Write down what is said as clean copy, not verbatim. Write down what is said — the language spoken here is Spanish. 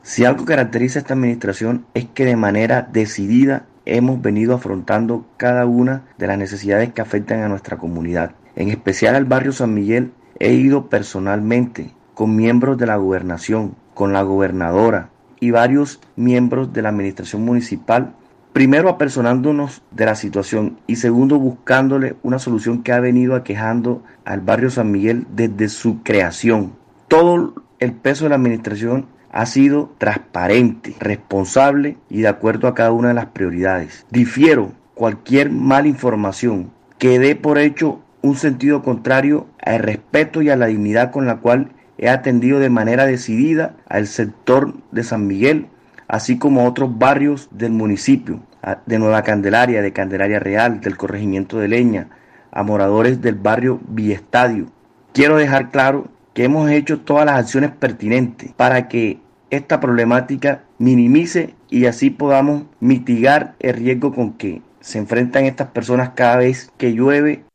Si algo caracteriza a esta administración es que de manera decidida hemos venido afrontando cada una de las necesidades que afectan a nuestra comunidad. En especial al barrio San Miguel he ido personalmente con miembros de la gobernación, con la gobernadora y varios miembros de la administración municipal. Primero apersonándonos de la situación y segundo buscándole una solución que ha venido aquejando al barrio San Miguel desde su creación. Todo el peso de la administración ha sido transparente, responsable y de acuerdo a cada una de las prioridades. Difiero cualquier mala información que dé por hecho un sentido contrario al respeto y a la dignidad con la cual he atendido de manera decidida al sector de San Miguel, así como a otros barrios del municipio, de Nueva Candelaria, de Candelaria Real, del corregimiento de Leña, a moradores del barrio Villestadio. Quiero dejar claro que hemos hecho todas las acciones pertinentes para que esta problemática minimice y así podamos mitigar el riesgo con que se enfrentan estas personas cada vez que llueve